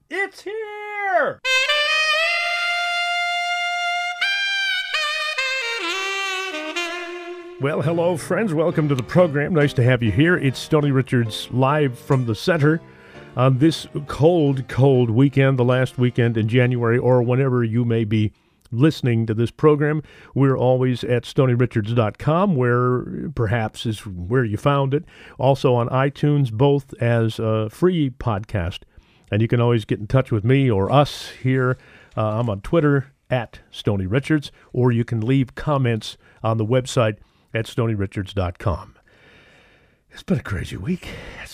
It's here! Well, hello, friends. Welcome to the program. Nice to have you here. It's Stony Richards live from the center on this cold, cold weekend, the last weekend in January, or whenever you may be listening to this program. We're always at StonyRichards.com, where perhaps is where you found it. Also on iTunes, both as a free podcast. And you can always get in touch with me or us here. I'm on Twitter at Stony Richards, or you can leave comments on the website at StonyRichards.com. It's been a crazy week.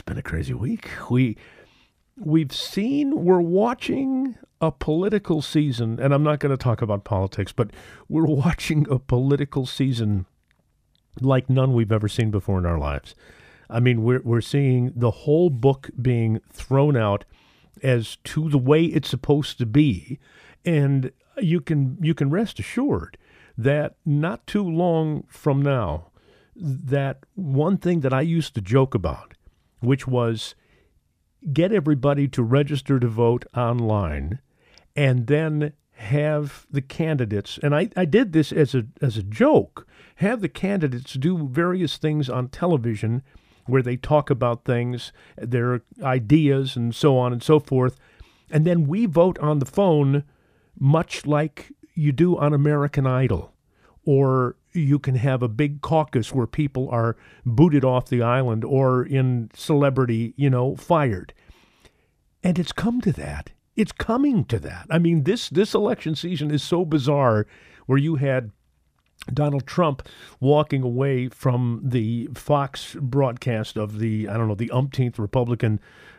We're watching a political season, and I'm not going to talk about politics, but we're watching a political season like none we've ever seen before in our lives. I mean, we're seeing the whole book being thrown out as to the way it's supposed to be, and you can rest assured that not too long from now, that one thing that I used to joke about, which was get everybody to register to vote online and then have the candidates, and I did this as a joke, have the candidates do various things on television where they talk about things, their ideas, and so on and so forth, and then we vote on the phone much like you do on American Idol. Or you can have a big caucus where people are booted off the island or in Celebrity, fired. And it's come to that. It's coming to that. I mean, this election season is so bizarre, where you had Donald Trump walking away from the Fox broadcast of the umpteenth Republican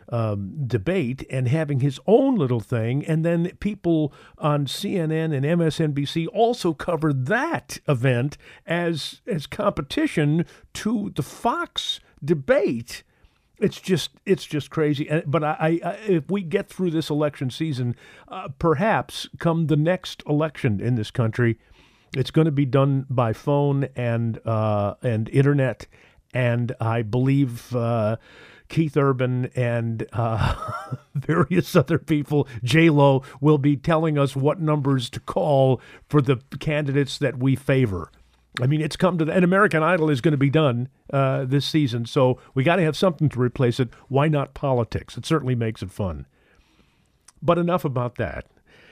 debate and having his own little thing. And then people on CNN and MSNBC also covered that event as competition to the Fox debate. It's just crazy. But I if we get through this election season, perhaps come the next election in this country, it's going to be done by phone and internet, and I believe Keith Urban and various other people, J-Lo, will be telling us what numbers to call for the candidates that we favor. I mean, it's come to that. And American Idol is going to be done this season, so we got to have something to replace it. Why not politics? It certainly makes it fun. But enough about that.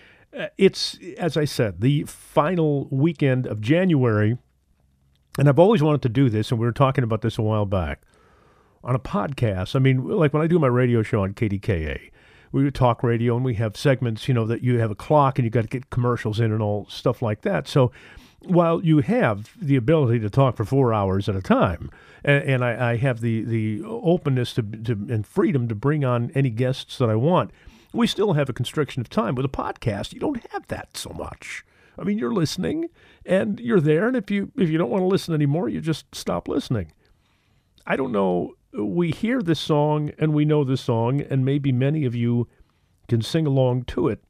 It's, as I said, the final weekend of January, and I've always wanted to do this, and we were talking about this a while back, on a podcast. I mean, like when I do my radio show on KDKA, we would talk radio, and we have segments, that you have a clock, and you got to get commercials in and all stuff like that. So while you have the ability to talk for 4 hours at a time, and I have the openness to and freedom to bring on any guests that I want, we still have a constriction of time. With a podcast, you don't have that so much. I mean, you're listening, and you're there, and if you don't want to listen anymore, you just stop listening. I don't know. We hear this song, and we know this song, and maybe many of you can sing along to it.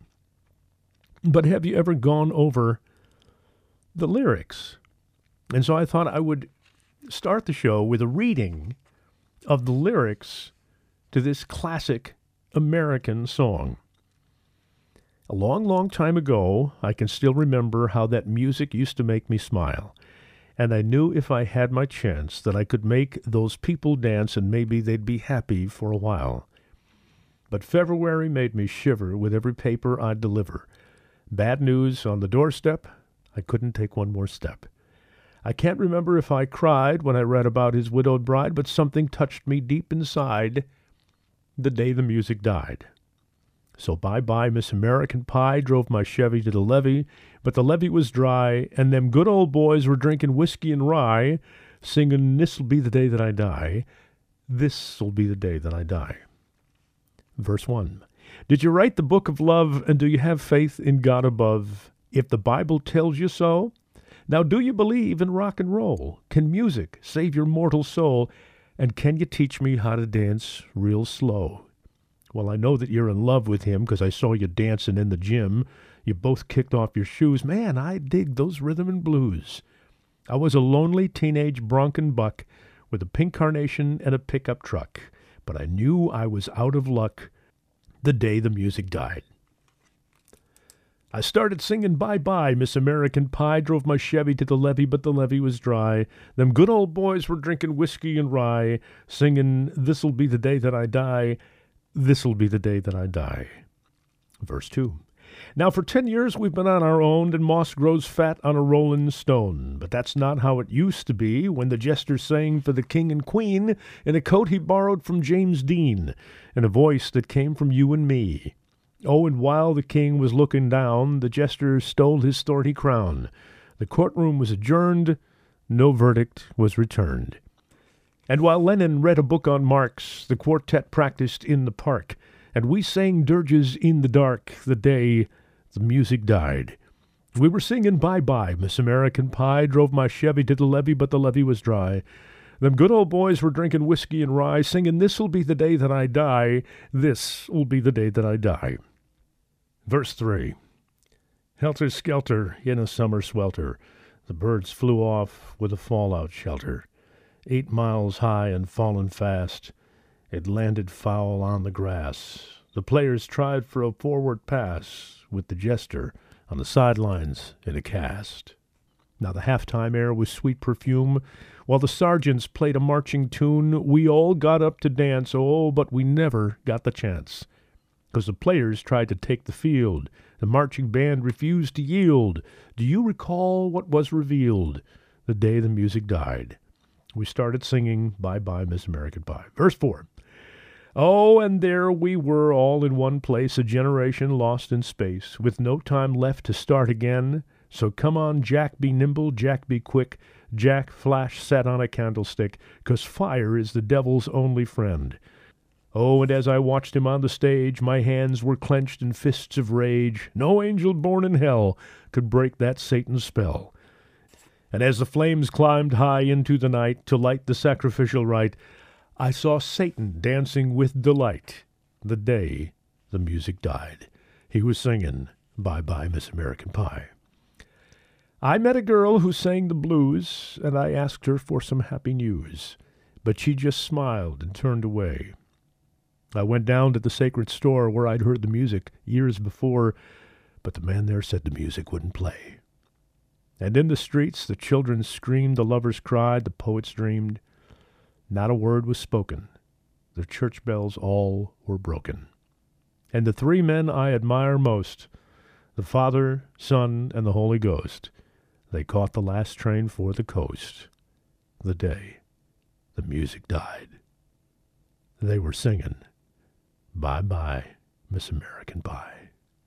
But have you ever gone over the lyrics? And so I thought I would start the show with a reading of the lyrics to this classic American song. A long, long time ago, I can still remember how that music used to make me smile. And I knew if I had my chance that I could make those people dance, and maybe they'd be happy for a while. But February made me shiver with every paper I'd deliver. Bad news on the doorstep, I couldn't take one more step. I can't remember if I cried when I read about his widowed bride, but something touched me deep inside the day the music died. So bye-bye, Miss American Pie, drove my Chevy to the levee, but the levee was dry, and them good old boys were drinking whiskey and rye, singing, "This'll be the day that I die. This'll be the day that I die." Verse 1. Did you write the book of love, and do you have faith in God above? If the Bible tells you so, now do you believe in rock and roll? Can music save your mortal soul? And can you teach me how to dance real slow? Well, I know that you're in love with him because I saw you dancing in the gym. You both kicked off your shoes. Man, I dig those rhythm and blues. I was a lonely teenage bronco buck with a pink carnation and a pickup truck, but I knew I was out of luck the day the music died. I started singing Bye-Bye, Miss American Pie, drove my Chevy to the levee, but the levee was dry. Them good old boys were drinking whiskey and rye, singing, This'll be the day that I die, this'll be the day that I die. Verse 2. Now for 10 years we've been on our own, and moss grows fat on a rolling stone. But that's not how it used to be, when the jester sang for the king and queen, in a coat he borrowed from James Dean, and a voice that came from you and me. Oh, and while the king was looking down, the jester stole his thorny crown. The courtroom was adjourned, no verdict was returned. And while Lenin read a book on Marx, the quartet practiced in the park, and we sang dirges in the dark the day the music died. We were singing Bye-Bye, Miss American Pie, drove my Chevy to the levee, but the levee was dry. Them good old boys were drinking whiskey and rye, singing, This'll be the day that I die, this'll be the day that I die. Verse 3. Helter-skelter in a summer swelter, the birds flew off with a fallout shelter. 8 miles high and falling fast, it landed foul on the grass. The players tried for a forward pass, with the jester on the sidelines in a cast. Now the halftime air was sweet perfume, while the sergeants played a marching tune. We all got up to dance, oh, but we never got the chance. 'Cause the players tried to take the field, the marching band refused to yield. Do you recall what was revealed the day the music died? We started singing Bye-Bye, Miss American Pie. Verse 4. Oh, and there we were all in one place, a generation lost in space, with no time left to start again. So come on, Jack, be nimble, Jack, be quick, Jack, flash set on a candlestick, 'cause fire is the devil's only friend. Oh, and as I watched him on the stage, my hands were clenched in fists of rage. No angel born in hell could break that Satan's spell. And as the flames climbed high into the night to light the sacrificial rite, I saw Satan dancing with delight the day the music died. He was singing Bye-Bye, Miss American Pie. I met a girl who sang the blues, and I asked her for some happy news, but she just smiled and turned away. I went down to the sacred store where I'd heard the music years before, but the man there said the music wouldn't play. And in the streets the children screamed, the lovers cried, the poets dreamed. Not a word was spoken. The church bells all were broken. And the 3 men I admire most, the Father, Son, and the Holy Ghost, they caught the last train for the coast the day the music died. They were singing Bye-Bye, Miss American Pie.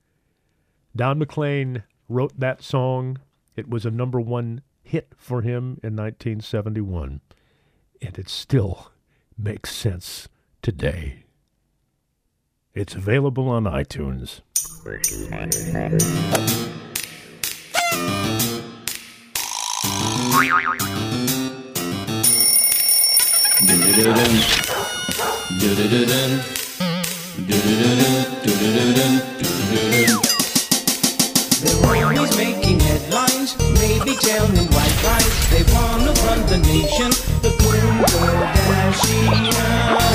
Don McLean wrote that song. It was a #1 hit for him in 1971, and it still makes sense today. It's available on iTunes. They're always making headlines, maybe telling white lies. They wanna run the nation, the Kardashians.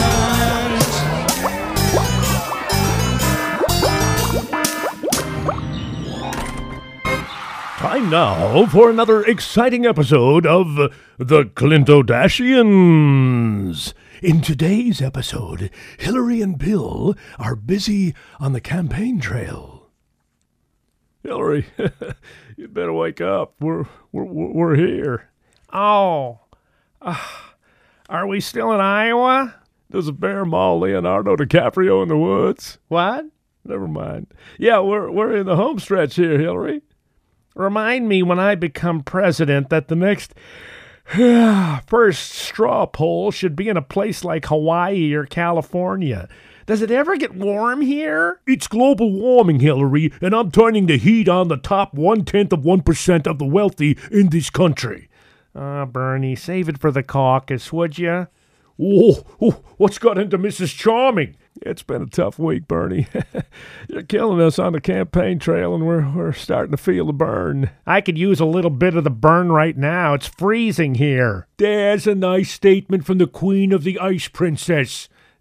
Time now for another exciting episode of the Clintodashians. In today's episode, Hillary and Bill are busy on the campaign trail. Hillary, you better wake up. We're here. Oh, are we still in Iowa? There's a bear maul Leonardo DiCaprio in the woods. What? Never mind. Yeah, we're in the home stretch here, Hillary. Remind me when I become president that the next first straw poll should be in a place like Hawaii or California. Does it ever get warm here? It's global warming, Hillary, and I'm turning the heat on the top 0.1% of the wealthy in this country. Bernie, save it for the caucus, would you? Oh, what's got into Mrs. Charming? It's been a tough week, Bernie. You're killing us on the campaign trail, and we're starting to feel the burn. I could use a little bit of the burn right now. It's freezing here. There's a nice statement from the Queen of the Ice Princess.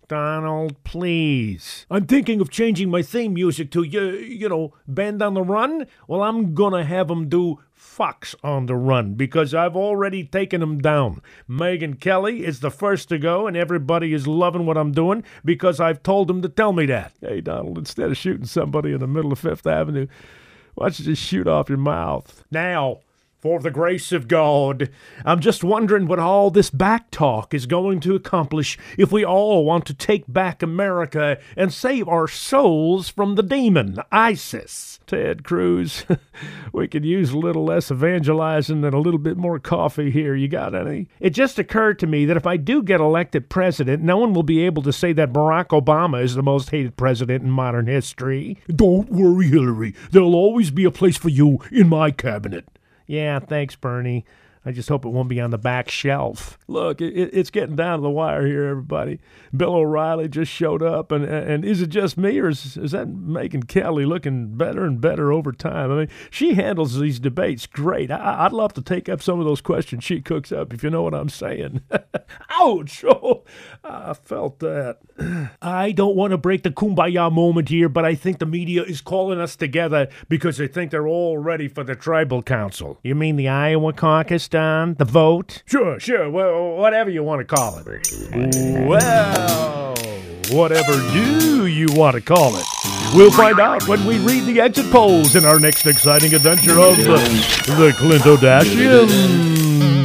Donald, please. I'm thinking of changing my theme music to, Band on the Run. Well, I'm gonna have them do Fox on the Run because I've already taken them down. Megyn Kelly is the first to go, and everybody is loving what I'm doing because I've told them to tell me that. Hey, Donald, instead of shooting somebody in the middle of Fifth Avenue, why don't you just shoot off your mouth? Now, for the grace of God, I'm just wondering what all this back talk is going to accomplish if we all want to take back America and save our souls from the demon, ISIS. Ted Cruz, we could use a little less evangelizing and a little bit more coffee here. You got any? It just occurred to me that if I do get elected president, no one will be able to say that Barack Obama is the most hated president in modern history. Don't worry, Hillary. There'll always be a place for you in my cabinet. Yeah, thanks, Bernie. I just hope it won't be on the back shelf. Look, it's getting down to the wire here, everybody. Bill O'Reilly just showed up, and is it just me, or is that Megyn Kelly looking better and better over time? I mean, she handles these debates great. I'd love to take up some of those questions she cooks up, if you know what I'm saying. Ouch! Oh, I felt that. I don't want to break the kumbaya moment here, but I think the media is calling us together because they think they're all ready for the tribal council. You mean the Iowa caucus, Don? The vote? Sure. Well, whatever you want to call it. Well, whatever do you want to call it? We'll find out when we read the exit polls in our next exciting adventure of the Clintodashians.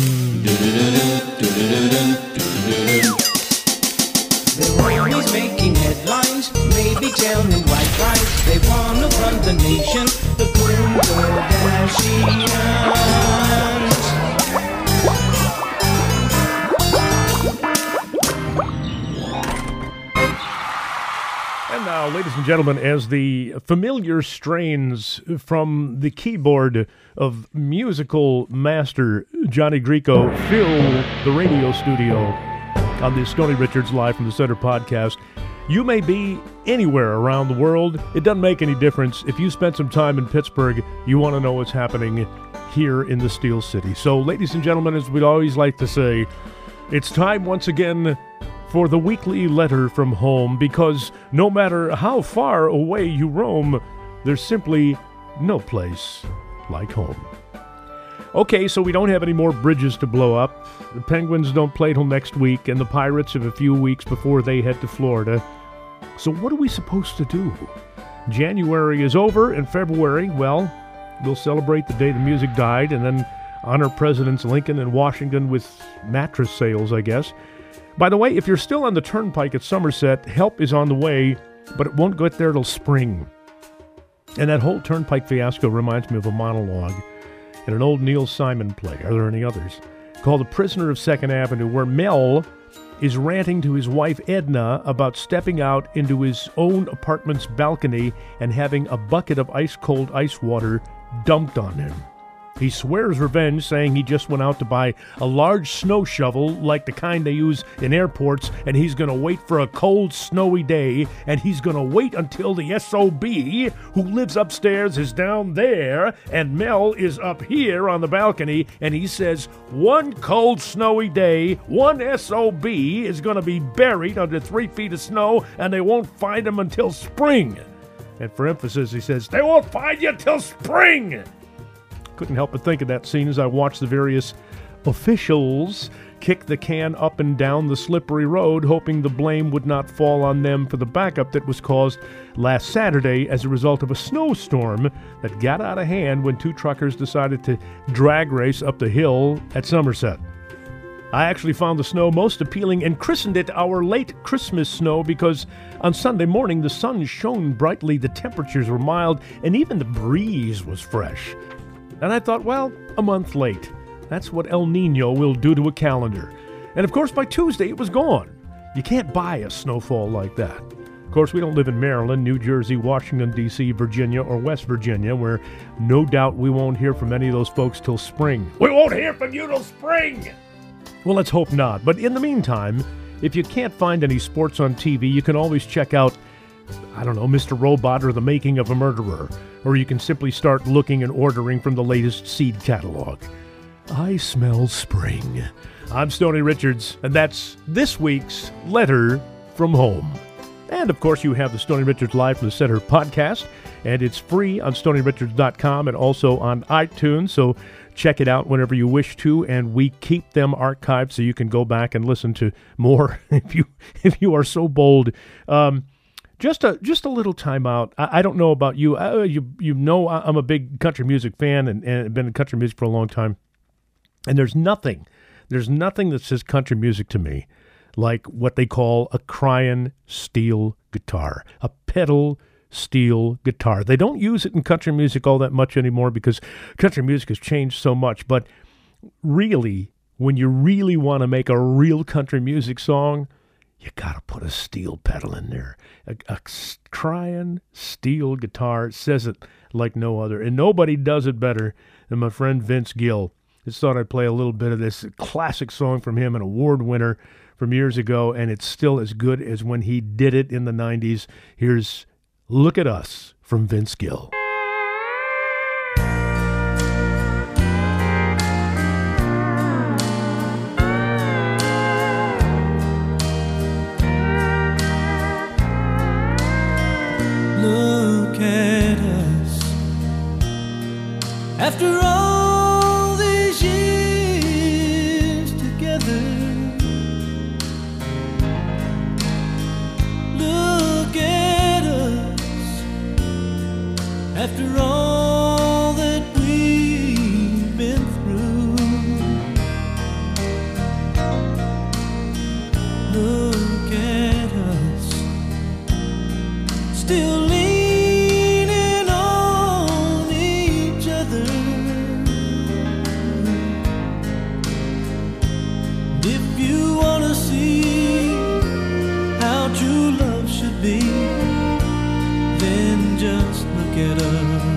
They're always making headlines, maybe telling white lies. They wanna run the nation, the Clintodashians. And now, ladies and gentlemen, as the familiar strains from the keyboard of musical master Johnny Grieco fill the radio studio on the Stoney Richards Live from the Center podcast, you may be anywhere around the world. It doesn't make any difference. If you spent some time in Pittsburgh, you want to know what's happening here in the Steel City. So, ladies and gentlemen, as we'd always like to say, it's time once again for the weekly letter from home, because no matter how far away you roam, there's simply no place like home. Okay, so we don't have any more bridges to blow up. The Penguins don't play till next week, and the Pirates have a few weeks before they head to Florida. So what are we supposed to do? January is over, and February, well, we'll celebrate the day the music died, and then honor Presidents Lincoln and Washington with mattress sales, I guess. By the way, if you're still on the Turnpike at Somerset, help is on the way, but it won't get there till spring. And that whole Turnpike fiasco reminds me of a monologue in an old Neil Simon play, are there any others, called The Prisoner of Second Avenue, where Mel is ranting to his wife Edna about stepping out into his own apartment's balcony and having a bucket of ice-cold ice water dumped on him. He swears revenge, saying he just went out to buy a large snow shovel like the kind they use in airports, and he's going to wait for a cold, snowy day, and he's going to wait until the SOB, who lives upstairs, is down there, and Mel is up here on the balcony, and he says one cold, snowy day, one SOB is going to be buried under 3 feet of snow, and they won't find him until spring. And for emphasis, he says, they won't find you till spring! Couldn't help but think of that scene as I watched the various officials kick the can up and down the slippery road, hoping the blame would not fall on them for the backup that was caused last Saturday as a result of a snowstorm that got out of hand when 2 truckers decided to drag race up the hill at Somerset. I actually found the snow most appealing and christened it our late Christmas snow because on Sunday morning the sun shone brightly, the temperatures were mild, and even the breeze was fresh. And I thought, well, a month late. That's what El Nino will do to a calendar. And of course, by Tuesday, it was gone. You can't buy a snowfall like that. Of course, we don't live in Maryland, New Jersey, Washington, D.C., Virginia, or West Virginia, where no doubt we won't hear from any of those folks till spring. We won't hear from you till spring! Well, let's hope not. But in the meantime, if you can't find any sports on TV, you can always check out, I don't know, Mr. Robot or The Making of a Murderer. Or you can simply start looking and ordering from the latest seed catalog. I smell spring. I'm Stoney Richards, and that's this week's letter from home. And, of course, you have the Stoney Richards Live from the Center podcast, and it's free on StoneyRichards.com and also on iTunes, so check it out whenever you wish to, and we keep them archived so you can go back and listen to more if you are so bold. Just a little time out. I don't know about you. You know I'm a big country music fan and been in country music for a long time, and there's nothing that says country music to me like what they call a crying steel guitar, a pedal steel guitar. They don't use it in country music all that much anymore because country music has changed so much. But really, when you really want to make a real country music song, you got to put a steel pedal in there. A crying steel guitar says it like no other. And nobody does it better than my friend Vince Gill. Just thought I'd play a little bit of this classic song from him, an award winner from years ago, and it's still as good as when he did it in the 90s. Here's Look at Us from Vince Gill. Look at us after all these years together. Look at us after all that we've been through. Look at us still leaning on each other. If you want to see how true love should be, then just look at us.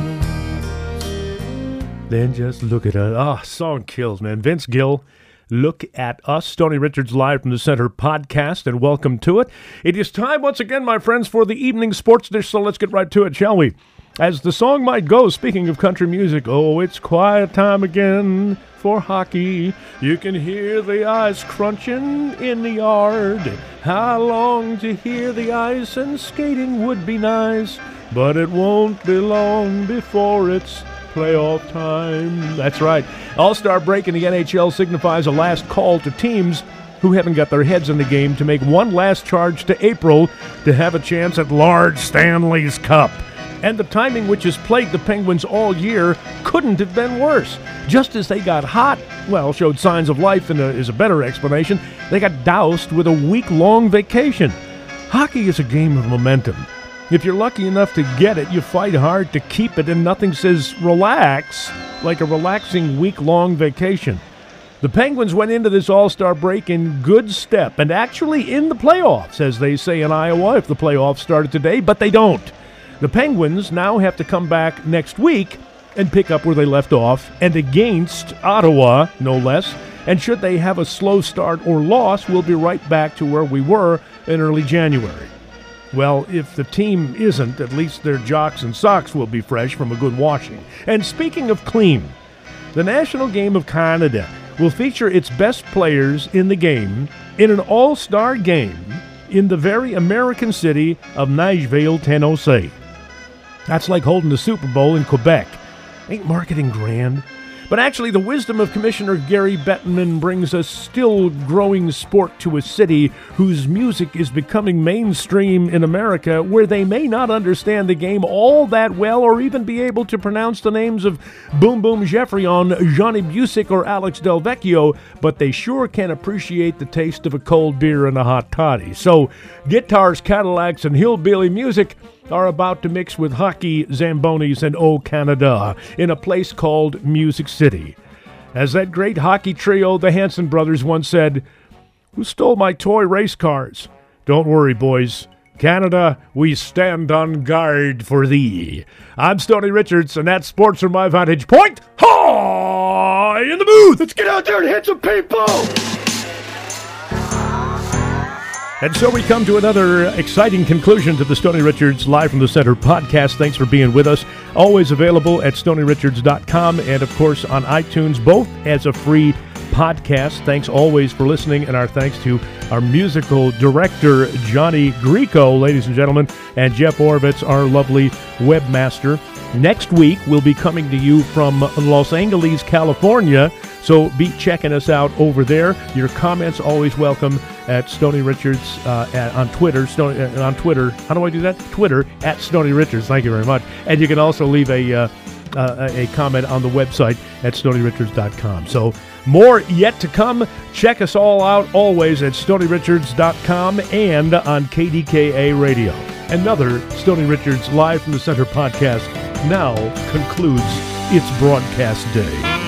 Then just look at us. Ah, song kills, man. Vince Gill, Look at Us. Stoney Richards Live from the Center podcast, and welcome to it. It is time once again, my friends, for the evening sports dish, so let's get right to it, shall we? As the song might go, speaking of country music, oh, it's quiet time again for hockey. You can hear the ice crunching in the yard. How long to hear the ice and skating would be nice, but it won't be long before it's playoff time. That's right. All-Star break in the NHL signifies a last call to teams who haven't got their heads in the game to make one last charge to April to have a chance at large Stanley's Cup. And the timing, which has plagued the Penguins all year, couldn't have been worse. Just as they got hot, well, showed signs of life is a better explanation, they got doused with a week-long vacation. Hockey is a game of momentum. If you're lucky enough to get it, you fight hard to keep it, and nothing says relax like a relaxing week-long vacation. The Penguins went into this All-Star break in good step, and actually in the playoffs, as they say in Iowa, if the playoffs started today, but they don't. The Penguins now have to come back next week and pick up where they left off, and against Ottawa, no less, and should they have a slow start or loss, we'll be right back to where we were in early January. Well, if the team isn't, at least their jocks and socks will be fresh from a good washing. And speaking of clean, the National Game of Canada will feature its best players in the game in an all-star game in the very American city of Nashville, Tennessee. That's like holding the Super Bowl in Quebec. Ain't marketing grand? But actually, the wisdom of Commissioner Gary Bettman brings a still-growing sport to a city whose music is becoming mainstream in America, where they may not understand the game all that well or even be able to pronounce the names of Boom Boom Geoffrion, Johnny Busick, or Alex Del Vecchio, but they sure can appreciate the taste of a cold beer and a hot toddy. So, guitars, Cadillacs, and hillbilly music are about to mix with hockey, Zambonis, and O Canada in a place called Music City. As that great hockey trio, the Hanson brothers, once said, "Who stole my toy race cars?" Don't worry, boys. Canada, we stand on guard for thee. I'm Stoney Richards, and that's sports from my vantage point. Hi in the booth! Let's get out there and hit some people! And so we come to another exciting conclusion to the Stoney Richards Live from the Center podcast. Thanks for being with us. Always available at StoneyRichards.com and, of course, on iTunes, both as a free podcast. Thanks always for listening, and our thanks to our musical director, Johnny Grieco, ladies and gentlemen, and Jeff Orovitz, our lovely webmaster. Next week, we'll be coming to you from Los Angeles, California, so be checking us out over there. Your comments always welcome at Stoney Richards on Twitter. On Twitter, how do I do that? Twitter at Stoney Richards. Thank you very much. And you can also leave a comment on the website at StoneyRichards.com. So more yet to come. Check us all out always at StoneyRichards.com and on KDKA Radio. Another Stoney Richards Live from the Center podcast now concludes its broadcast day.